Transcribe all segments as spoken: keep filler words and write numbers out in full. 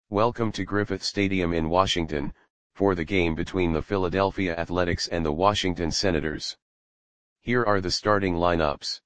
Welcome to Griffith Stadium in Washington, for the game between the Philadelphia Athletics and the Washington Senators. Here are the starting lineups.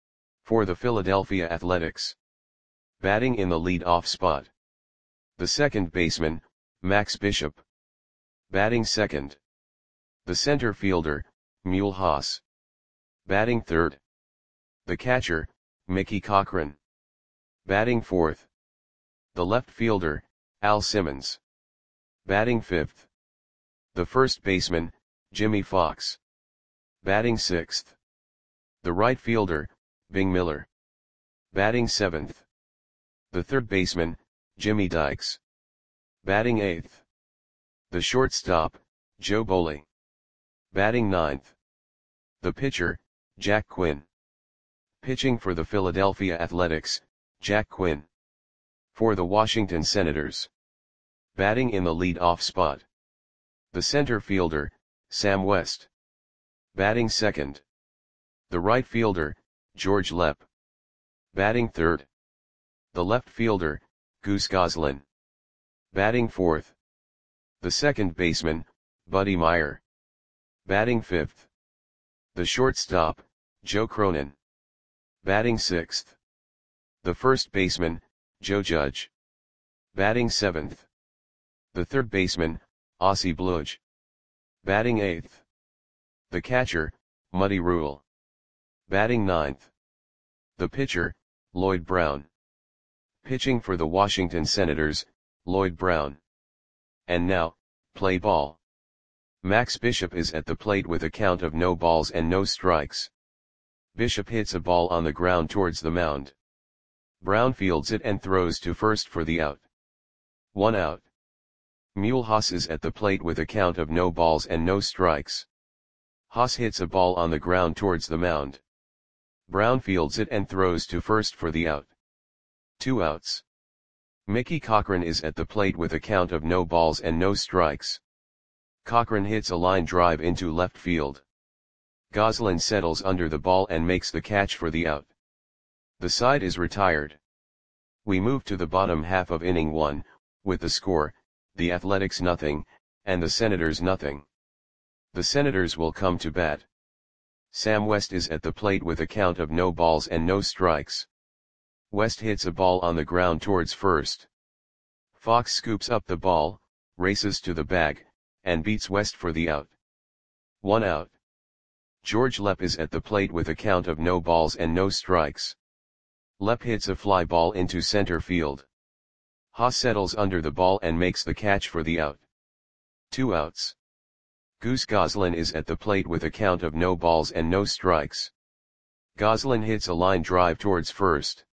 For the Philadelphia Athletics. Batting in the lead-off spot. The second baseman, Max Bishop. Batting second. The center fielder, Mule Haas. Batting third. The catcher, Mickey Cochrane. Batting fourth. The left fielder, Al Simmons. Batting fifth. The first baseman, Jimmy Fox. Batting sixth. The right fielder, Bing Miller. Batting seventh. The third baseman, Jimmy Dykes. Batting eighth. The shortstop, Joe Boley. Batting ninth. The pitcher, Jack Quinn. Pitching for the Philadelphia Athletics, Jack Quinn. For the Washington Senators. Batting in the lead-off spot. The center fielder, Sam West. Batting second. The right fielder, George Lepp. Batting third. The left fielder, Goose Goslin. Batting fourth. The second baseman, Buddy Meyer. Batting fifth. The shortstop, Joe Cronin. Batting sixth. The first baseman, Joe Judge. Batting seventh. The third baseman, Ossie Bluge. Batting eighth. The catcher, Muddy Rule. Batting ninth. The pitcher, Lloyd Brown. Pitching for the Washington Senators, Lloyd Brown. And now, play ball. Max Bishop is at the plate with a count of no balls and no strikes. Bishop hits a ball on the ground towards the mound. Brown fields it and throws to first for the out. One out. Mule Haas is at the plate with a count of no balls and no strikes. Haas hits a ball on the ground towards the mound. Brown fields it and throws to first for the out. Two outs. Mickey Cochrane is at the plate with a count of no balls and no strikes. Cochrane hits a line drive into left field. Goslin settles under the ball and makes the catch for the out. The side is retired. We move to the bottom half of inning one, with the score, the Athletics nothing, and the Senators nothing. The Senators will come to bat. Sam West is at the plate with a count of no balls and no strikes. West hits a ball on the ground towards first. Fox scoops up the ball, races to the bag, and beats West for the out. One out. George Lepp is at the plate with a count of no balls and no strikes. Lepp hits a fly ball into center field. Haas settles under the ball and makes the catch for the out. Two outs. Goose Goslin is at the plate with a count of no balls and no strikes. Goslin hits a line drive towards first.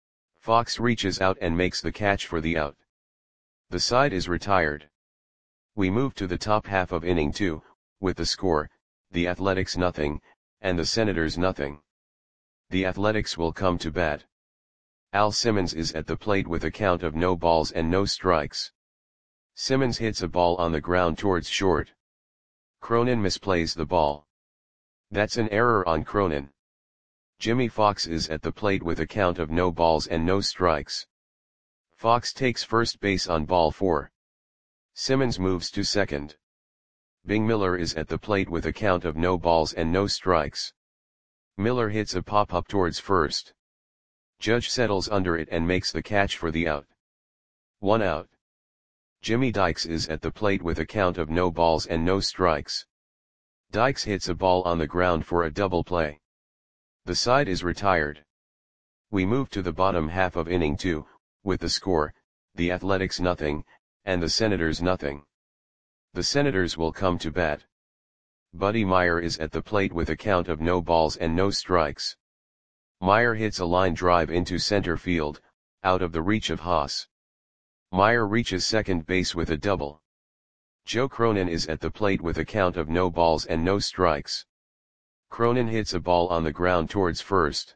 Fox reaches out and makes the catch for the out. The side is retired. We move to the top half of inning two, with the score, the Athletics nothing, and the Senators nothing. The Athletics will come to bat. Al Simmons is at the plate with a count of no balls and no strikes. Simmons hits a ball on the ground towards short. Cronin misplays the ball. That's an error on Cronin. Jimmy Fox is at the plate with a count of no balls and no strikes. Fox takes first base on ball four. Simmons moves to second. Bing Miller is at the plate with a count of no balls and no strikes. Miller hits a pop-up towards first. Judge settles under it and makes the catch for the out. One out. Jimmy Dykes is at the plate with a count of no balls and no strikes. Dykes hits a ball on the ground for a double play. The side is retired. We move to the bottom half of inning two, with the score, the Athletics nothing, and the Senators nothing. The Senators will come to bat. Buddy Meyer is at the plate with a count of no balls and no strikes. Meyer hits a line drive into center field, out of the reach of Haas. Meyer reaches second base with a double. Joe Cronin is at the plate with a count of no balls and no strikes. Cronin hits a ball on the ground towards first.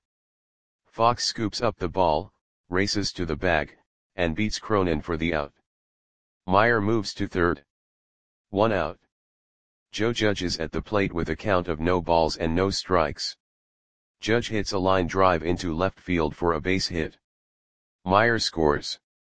Fox scoops up the ball, races to the bag, and beats Cronin for the out. Meyer moves to third. One out. Joe Judge is at the plate with a count of no balls and no strikes. Judge hits a line drive into left field for a base hit. Meyer scores.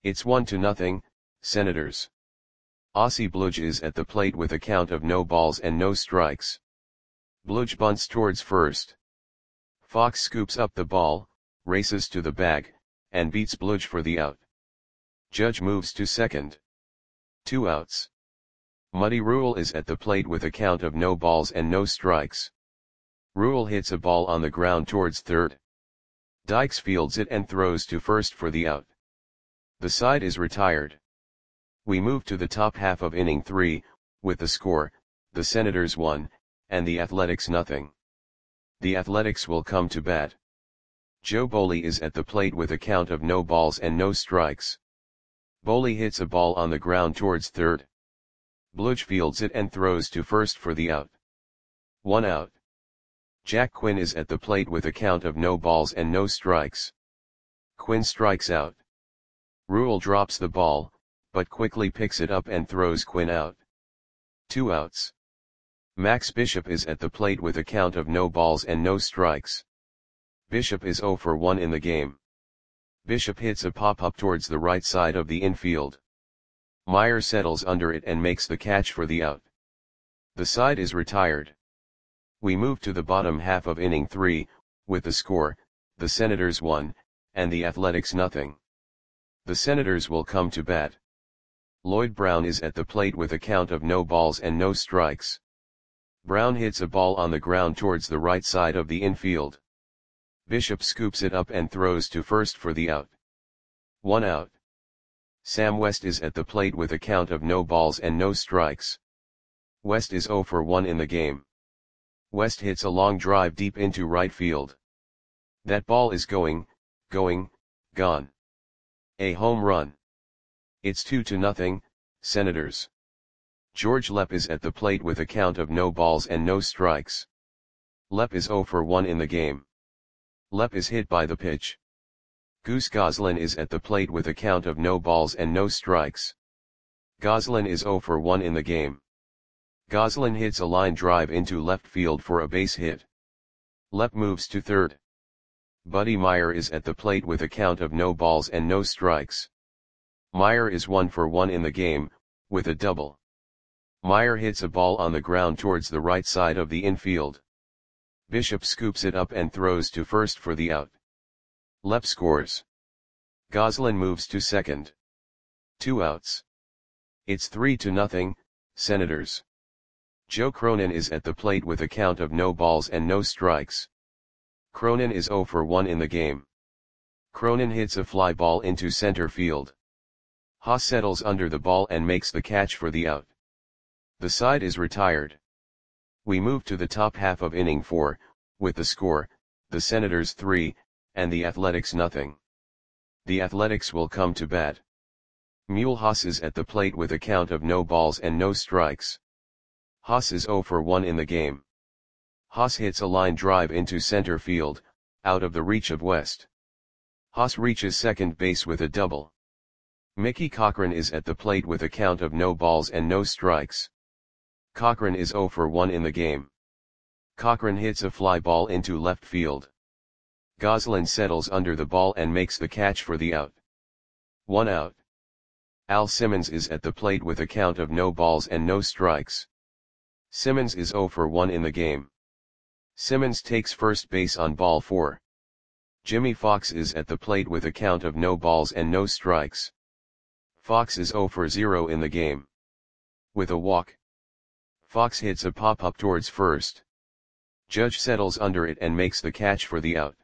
It's one to nothing, Senators. Aussie Bludge is at the plate with a count of no balls and no strikes. Bludge bunts towards first. Fox scoops up the ball, races to the bag, and beats Bludge for the out. Judge moves to second. Two outs. Muddy Rule is at the plate with a count of no balls and no strikes. Rule hits a ball on the ground towards third. Dykes fields it and throws to first for the out. The side is retired. We move to the top half of inning three, with the score, the Senators one, and the Athletics nothing. The Athletics will come to bat. Joe Boley is at the plate with a count of no balls and no strikes. Boley hits a ball on the ground towards third. Bludge fields it and throws to first for the out. One out. Jack Quinn is at the plate with a count of no balls and no strikes. Quinn strikes out. Rule drops the ball, but quickly picks it up and throws Quinn out. Two outs. Max Bishop is at the plate with a count of no balls and no strikes. Bishop is oh for one in the game. Bishop hits a pop-up towards the right side of the infield. Meyer settles under it and makes the catch for the out. The side is retired. We move to the bottom half of inning three, with the score, the Senators one, and the Athletics nothing. The Senators will come to bat. Lloyd Brown is at the plate with a count of no balls and no strikes. Brown hits a ball on the ground towards the right side of the infield. Bishop scoops it up and throws to first for the out. One out. Sam West is at the plate with a count of no balls and no strikes. West is oh for one in the game. West hits a long drive deep into right field. That ball is going, going, gone. A home run. It's two to nothing, Senators. George Lepp is at the plate with a count of no balls and no strikes. Lepp is oh for one in the game. Lepp is hit by the pitch. Goose Goslin is at the plate with a count of no balls and no strikes. Goslin is oh for one in the game. Goslin hits a line drive into left field for a base hit. Lepp moves to third. Buddy Meyer is at the plate with a count of no balls and no strikes. Meyer is one for one in the game, with a double. Meyer hits a ball on the ground towards the right side of the infield. Bishop scoops it up and throws to first for the out. Lepp scores. Goslin moves to second. Two outs. It's three to nothing, Senators. Joe Cronin is at the plate with a count of no balls and no strikes. Cronin is oh for one in the game. Cronin hits a fly ball into center field. Haas settles under the ball and makes the catch for the out. The side is retired. We move to the top half of inning four, with the score, the Senators three, and the Athletics nothing. The Athletics will come to bat. Mule Haas is at the plate with a count of no balls and no strikes. Haas is oh for one in the game. Haas hits a line drive into center field, out of the reach of West. Haas reaches second base with a double. Mickey Cochran is at the plate with a count of no balls and no strikes. Cochran is oh for one in the game. Cochran hits a fly ball into left field. Goslin settles under the ball and makes the catch for the out. One out. Al Simmons is at the plate with a count of no balls and no strikes. Simmons is oh for one in the game. Simmons takes first base on ball four. Jimmy Fox is at the plate with a count of no balls and no strikes. Fox is oh for zero in the game. With a walk. Fox hits a pop-up towards first. Judge settles under it and makes the catch for the out.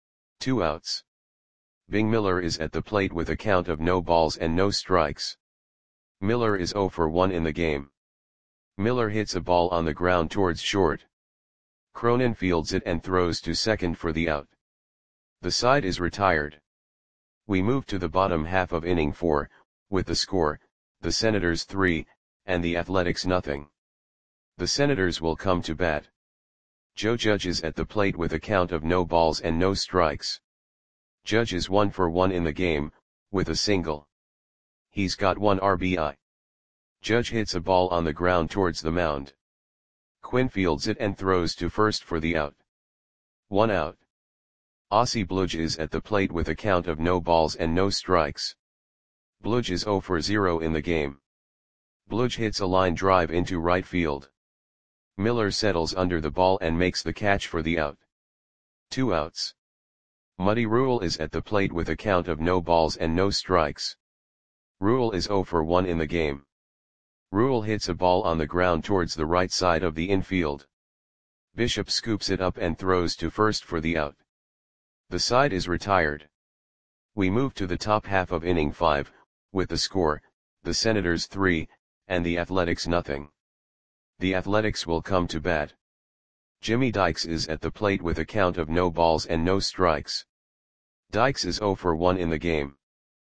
Two outs. Bing Miller is at the plate with a count of no balls and no strikes. Miller is oh for one in the game. Miller hits a ball on the ground towards short. Cronin fields it and throws to second for the out. The side is retired. We move to the bottom half of inning four, with the score, the Senators three, and the Athletics nothing. The Senators will come to bat. Joe Judge is at the plate with a count of no balls and no strikes. Judge is one for one in the game, with a single. He's got one R B I. Judge hits a ball on the ground towards the mound. Quinn fields it and throws to first for the out. One out. Aussie Bludge is at the plate with a count of no balls and no strikes. Bludge is zero for zero in the game. Bludge hits a line drive into right field. Miller settles under the ball and makes the catch for the out. Two outs. Muddy Rule is at the plate with a count of no balls and no strikes. Rule is zero for one in the game. Rule hits a ball on the ground towards the right side of the infield. Bishop scoops it up and throws to first for the out. The side is retired. We move to the top half of inning five, with the score, the Senators three, and the Athletics nothing. The Athletics will come to bat. Jimmy Dykes is at the plate with a count of no balls and no strikes. Dykes is zero for one in the game.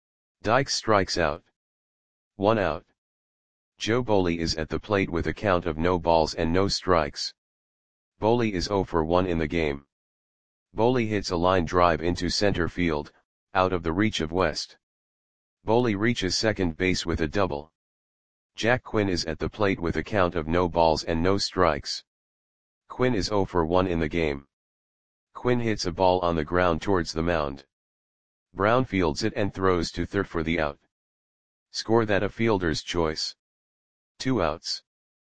Dykes strikes out. One out. Joe Boley is at the plate with a count of no balls and no strikes. Boley is zero for one in the game. Boley hits a line drive into center field, out of the reach of West. Boley reaches second base with a double. Jack Quinn is at the plate with a count of no balls and no strikes. Quinn is zero for one in the game. Quinn hits a ball on the ground towards the mound. Brown fields it and throws to third for the out. Score that a fielder's choice. Two outs.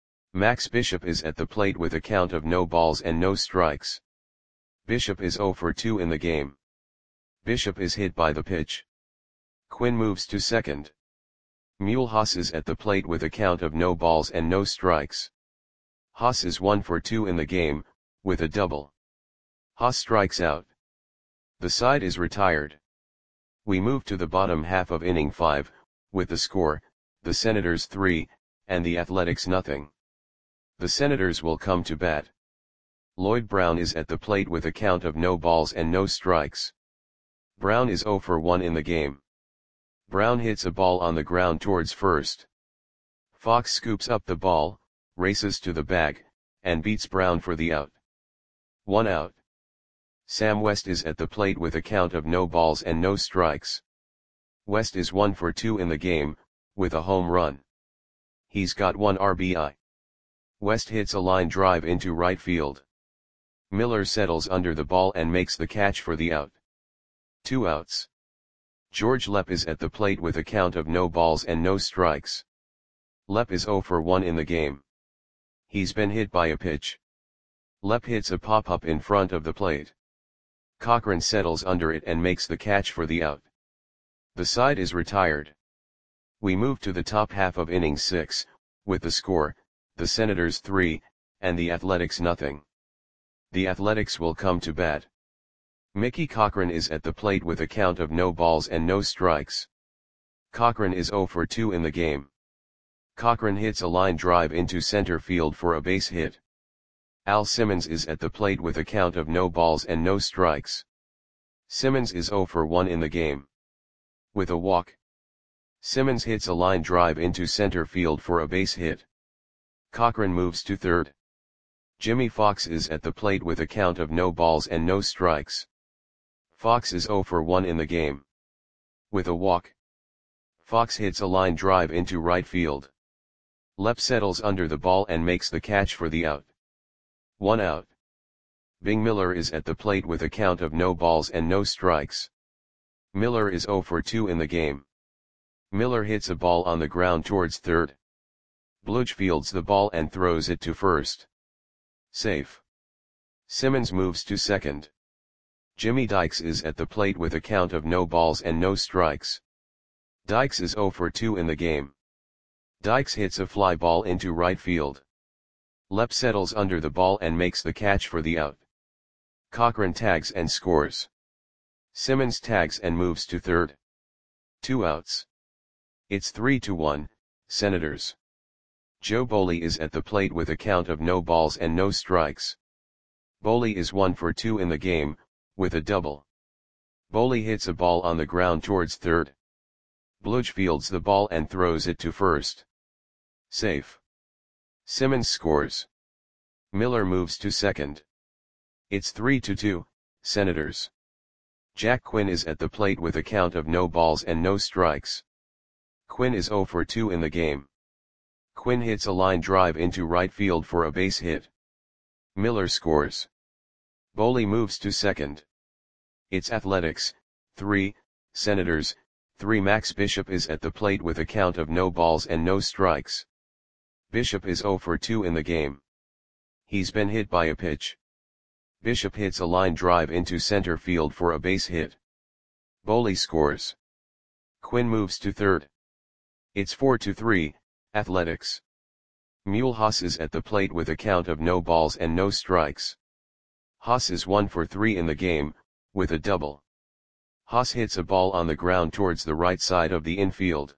Max Bishop is at the plate with a count of no balls and no strikes. Bishop is zero for two in the game. Bishop is hit by the pitch. Quinn moves to second. Mule Haas is at the plate with a count of no balls and no strikes. Haas is one for two in the game, with a double. Haas strikes out. The side is retired. We move to the bottom half of inning five, with the score, the Senators three, and the Athletics nothing. The Senators will come to bat. Lloyd Brown is at the plate with a count of no balls and no strikes. Brown is zero for one in the game. Brown hits a ball on the ground towards first. Fox scoops up the ball, races to the bag, and beats Brown for the out. One out. Sam West is at the plate with a count of no balls and no strikes. West is one for two in the game, with a home run. He's got one R B I. West hits a line drive into right field. Miller settles under the ball and makes the catch for the out. Two outs. George Lepp is at the plate with a count of no balls and no strikes. Lepp is zero for one in the game. He's been hit by a pitch. Lepp hits a pop-up in front of the plate. Cochran settles under it and makes the catch for the out. The side is retired. We move to the top half of inning six, with the score, the Senators three, and the Athletics nothing. The Athletics will come to bat. Mickey Cochran is at the plate with a count of no balls and no strikes. Cochran is zero for two in the game. Cochran hits a line drive into center field for a base hit. Al Simmons is at the plate with a count of no balls and no strikes. Simmons is zero for one in the game. With a walk. Simmons hits a line drive into center field for a base hit. Cochran moves to third. Jimmy Fox is at the plate with a count of no balls and no strikes. Fox is zero for one in the game. With a walk. Fox hits a line drive into right field. Lepp settles under the ball and makes the catch for the out. One out. Bing Miller is at the plate with a count of no balls and no strikes. Miller is zero for two in the game. Miller hits a ball on the ground towards third. Bludge fields the ball and throws it to first. Safe. Simmons moves to second. Jimmy Dykes is at the plate with a count of no balls and no strikes. Dykes is zero for two in the game. Dykes hits a fly ball into right field. Lepp settles under the ball and makes the catch for the out. Cochran tags and scores. Simmons tags and moves to third. Two outs. It's three to one, Senators. Joe Boley is at the plate with a count of no balls and no strikes. Boley is one for two in the game, with a double. Boley hits a ball on the ground towards third. Bludge fields the ball and throws it to first. Safe. Simmons scores. Miller moves to second. It's three to two, Senators. Jack Quinn is at the plate with a count of no balls and no strikes. Quinn is zero for two in the game. Quinn hits a line drive into right field for a base hit. Miller scores. Boley moves to second. It's Athletics, three, Senators, three Max Bishop is at the plate with a count of no balls and no strikes. Bishop is zero for two in the game. He's been hit by a pitch. Bishop hits a line drive into center field for a base hit. Boley scores. Quinn moves to third. It's four to three, Athletics. Mulhouse is at the plate with a count of no balls and no strikes. Haas is one for three in the game, with a double. Haas hits a ball on the ground towards the right side of the infield.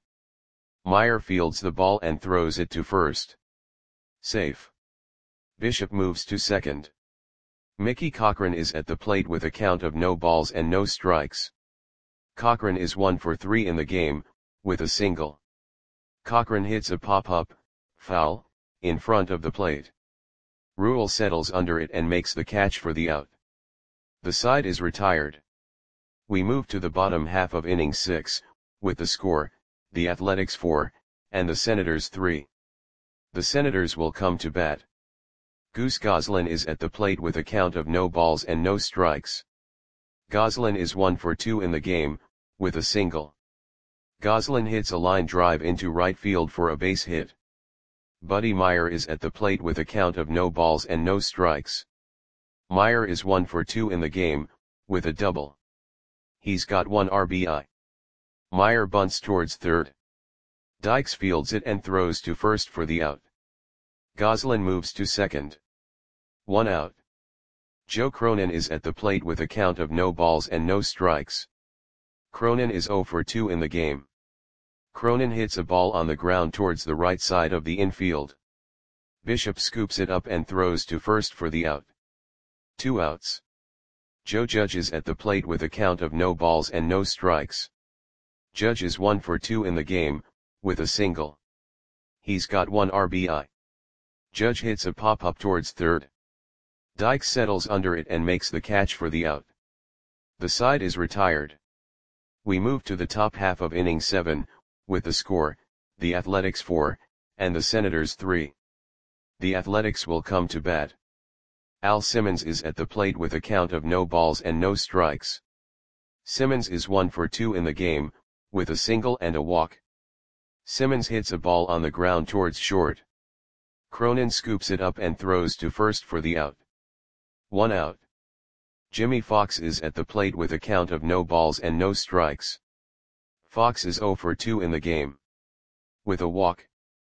Meyer fields the ball and throws it to first. Safe. Bishop moves to second. Mickey Cochrane is at the plate with a count of no balls and no strikes. Cochrane is one for three in the game, with a single. Cochrane hits a pop-up, foul, in front of the plate. Rule settles under it and makes the catch for the out. The side is retired. We move to the bottom half of inning six, with the score, the Athletics four, and the Senators three. The Senators will come to bat. Goose Goslin is at the plate with a count of no balls and no strikes. Goslin is one for two in the game, with a single. Goslin hits a line drive into right field for a base hit. Buddy Meyer is at the plate with a count of no balls and no strikes. Meyer is one for two in the game, with a double. He's got one R B I. Meyer bunts towards third. Dykes fields it and throws to first for the out. Goslin moves to second. One out. Joe Cronin is at the plate with a count of no balls and no strikes. Cronin is zero for two in the game. Cronin hits a ball on the ground towards the right side of the infield. Bishop scoops it up and throws to first for the out. Two outs. Joe Judge is at the plate with a count of no balls and no strikes. Judge is one for two in the game, with a single. He's got one R B I. Judge hits a pop-up towards third. Dykes settles under it and makes the catch for the out. The side is retired. We move to the top half of inning seven, with the score, the Athletics four, and the Senators three. The Athletics will come to bat. Al Simmons is at the plate with a count of no balls and no strikes. Simmons is one for two in the game, with a single and a walk. Simmons hits a ball on the ground towards short. Cronin scoops it up and throws to first for the out. One out. Jimmy Fox is at the plate with a count of no balls and no strikes. Fox is zero for two in the game. With a walk.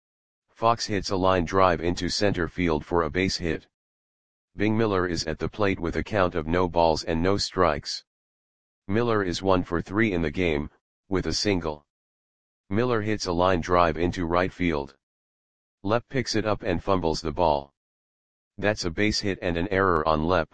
Fox hits a line drive into center field for a base hit. Bing Miller is at the plate with a count of no balls and no strikes. Miller is one for three in the game, with a single. Miller hits a line drive into right field. Lepp picks it up and fumbles the ball. That's a base hit and an error on Lepp.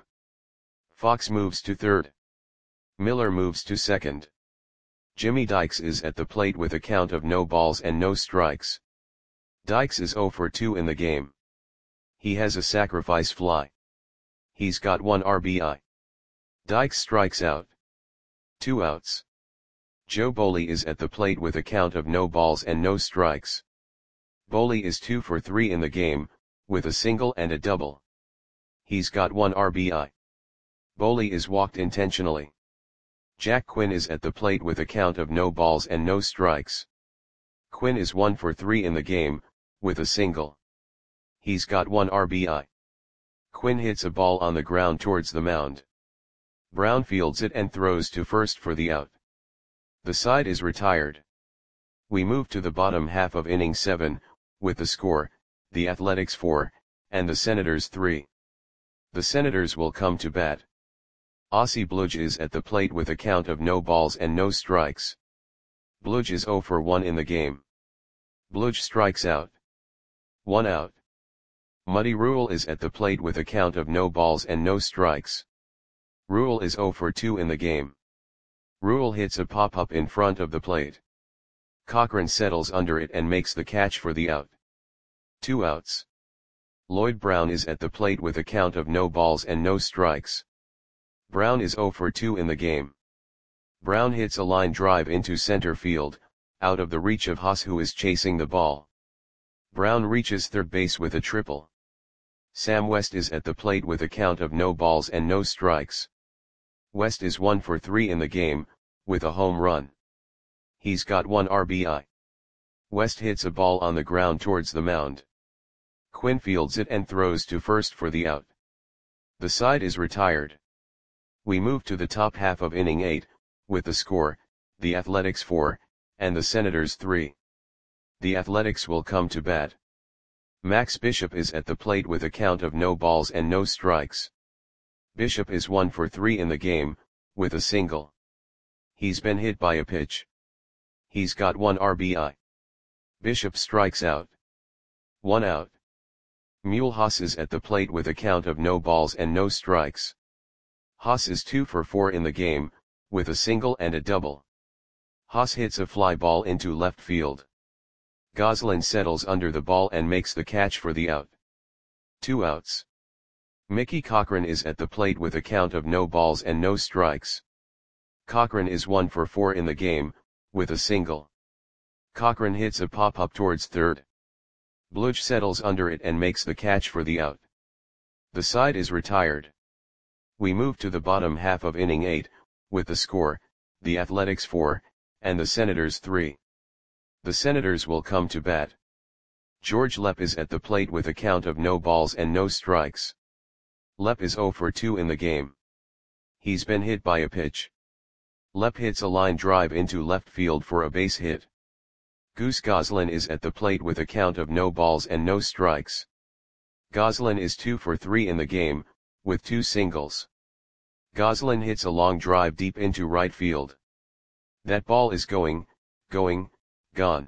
Fox moves to third. Miller moves to second. Jimmy Dykes is at the plate with a count of no balls and no strikes. Dykes is zero for two in the game. He has a sacrifice fly. He's got one R B I. Dykes strikes out. Two outs. Joe Boley is at the plate with a count of no balls and no strikes. Boley is two for three in the game, with a single and a double. He's got one R B I. Boley is walked intentionally. Jack Quinn is at the plate with a count of no balls and no strikes. Quinn is one for three in the game, with a single. He's got one R B I. Quinn hits a ball on the ground towards the mound. Brown fields it and throws to first for the out. The side is retired. We move to the bottom half of inning seven, with the score, the Athletics four, and the Senators three. The Senators will come to bat. Ossie Bludge is at the plate with a count of no balls and no strikes. Bludge is zero for one in the game. Bludge strikes out. One out. Muddy Rule is at the plate with a count of no balls and no strikes. Rule is zero for two in the game. Rule hits a pop-up in front of the plate. Cochrane settles under it and makes the catch for the out. Two outs. Lloyd Brown is at the plate with a count of no balls and no strikes. Brown is zero for two in the game. Brown hits a line drive into center field, out of the reach of Haas, who is chasing the ball. Brown reaches third base with a triple. Sam West is at the plate with a count of no balls and no strikes. West is one for three in the game, with a home run. He's got one R B I. West hits a ball on the ground towards the mound. Quinn fields it and throws to first for the out. The side is retired. We move to the top half of inning eight, with the score, the Athletics four, and the Senators three. The Athletics will come to bat. Max Bishop is at the plate with a count of no balls and no strikes. Bishop is one for three in the game, with a single. He's been hit by a pitch. He's got one R B I. Bishop strikes out. One out. Mule Haas is at the plate with a count of no balls and no strikes. Haas is two for four in the game, with a single and a double. Haas hits a fly ball into left field. Goslin settles under the ball and makes the catch for the out. Two outs. Mickey Cochran is at the plate with a count of no balls and no strikes. Cochran is one for four in the game, with a single. Cochran hits a pop-up towards third. Bluch settles under it and makes the catch for the out. The side is retired. We move to the bottom half of inning eight, with the score, the Athletics four, and the Senators three. The Senators will come to bat. George Lepp is at the plate with a count of no balls and no strikes. Lepp is zero for two in the game. He's been hit by a pitch. Lepp hits a line drive into left field for a base hit. Goose Goslin is at the plate with a count of no balls and no strikes. Goslin is two for three in the game, with two singles. Goslin hits a long drive deep into right field. That ball is going, going, gone.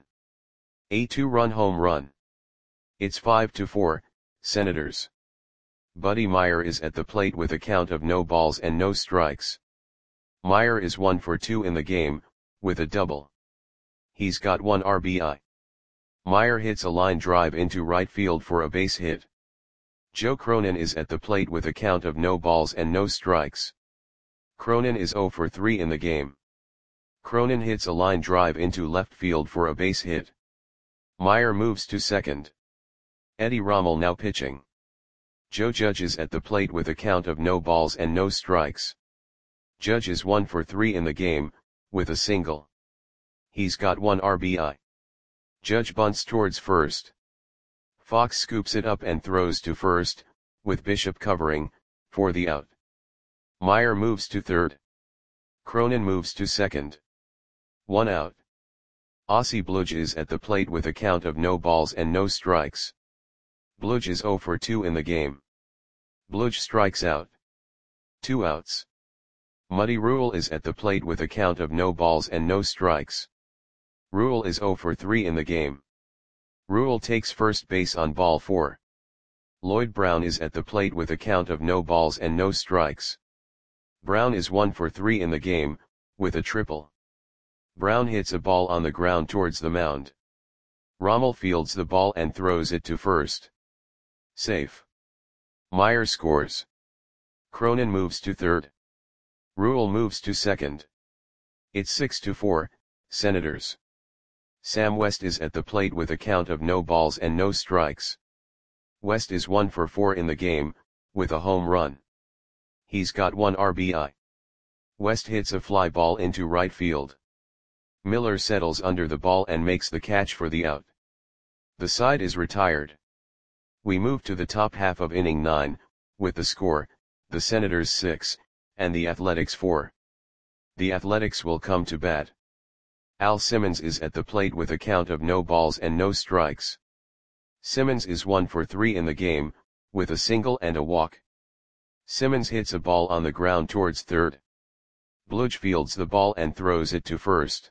A two-run home run. It's five to four, Senators. Buddy Meyer is at the plate with a count of no balls and no strikes. Meyer is one for two in the game, with a double. He's got one R B I. Meyer hits a line drive into right field for a base hit. Joe Cronin is at the plate with a count of no balls and no strikes. Cronin is zero for three in the game. Cronin hits a line drive into left field for a base hit. Meyer moves to second. Eddie Rommel now pitching. Joe Judge is at the plate with a count of no balls and no strikes. Judge is one for three in the game, with a single. He's got one R B I. Judge bunts towards first. Fox scoops it up and throws to first, with Bishop covering, for the out. Meyer moves to third. Cronin moves to second. One out. Ossie Bluch is at the plate with a count of no balls and no strikes. Bluch is zero for two in the game. Bluch strikes out. Two outs. Muddy Rule is at the plate with a count of no balls and no strikes. Rule is zero for three in the game. Rule takes first base on ball four. Lloyd Brown is at the plate with a count of no balls and no strikes. Brown is one for three in the game, with a triple. Brown hits a ball on the ground towards the mound. Rommel fields the ball and throws it to first. Safe. Meyer scores. Cronin moves to third. Rule moves to second. It's six to four, Senators. Sam West is at the plate with a count of no balls and no strikes. West is one for four in the game, with a home run. He's got one R B I. West hits a fly ball into right field. Miller settles under the ball and makes the catch for the out. The side is retired. We move to the top half of inning nine, with the score, the Senators six, and the Athletics four. The Athletics will come to bat. Al Simmons is at the plate with a count of no balls and no strikes. Simmons is one for three in the game, with a single and a walk. Simmons hits a ball on the ground towards third. Bluch fields the ball and throws it to first.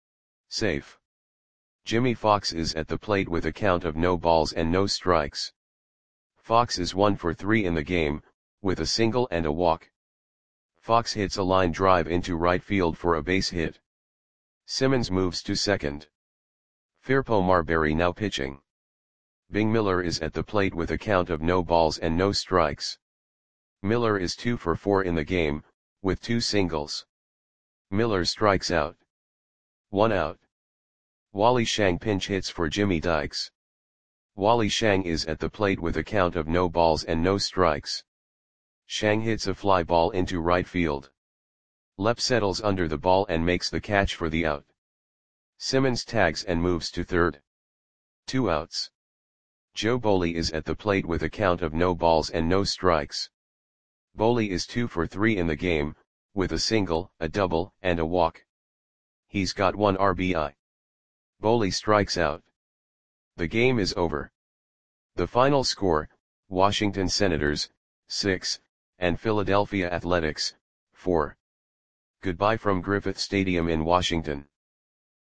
Safe. Jimmy Fox is at the plate with a count of no balls and no strikes. Fox is one for three in the game, with a single and a walk. Fox hits a line drive into right field for a base hit. Simmons moves to second. Firpo Marbury now pitching. Bing Miller is at the plate with a count of no balls and no strikes. Miller is two for four in the game, with two singles. Miller strikes out. One out. Wally Shang pinch hits for Jimmy Dykes. Wally Shang is at the plate with a count of no balls and no strikes. Shang hits a fly ball into right field. Lepp settles under the ball and makes the catch for the out. Simmons tags and moves to third. Two outs. Joe Boley is at the plate with a count of no balls and no strikes. Boley is two for three in the game, with a single, a double, and a walk. He's got one R B I. Boley strikes out. The game is over. The final score, Washington Senators, six, and Philadelphia Athletics, four. Goodbye from Griffith Stadium in Washington.